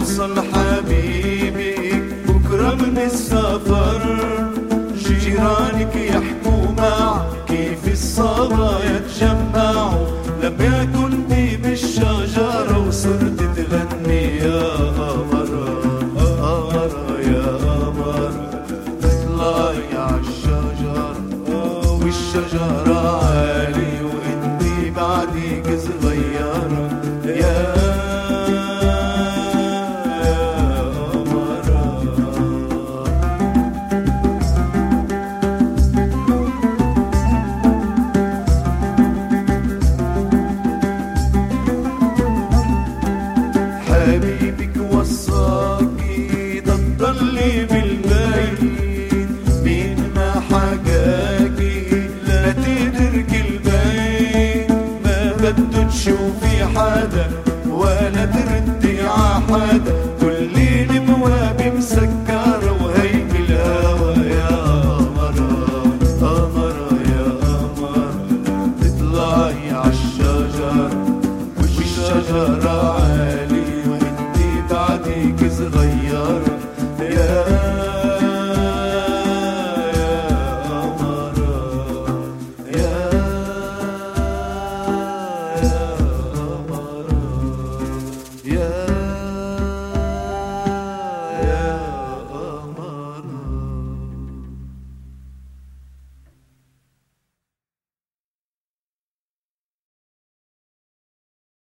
توصل حبيبي بكرة من السفر، جيرانك يحكوا معك كيف الصبايا تجمعوا لما كنتي بالشجرة وصرت تغني يا قمرة قمرة يا قمرة، اطلعي عالشجرة والشجرة عالي وانتي بعدك صغيرة يا حبيبك وصاكي تضلي بالبيت مين ما حكاكي لا تتركي البيت، ما بده تشوفي حدا ولا تردي عحدا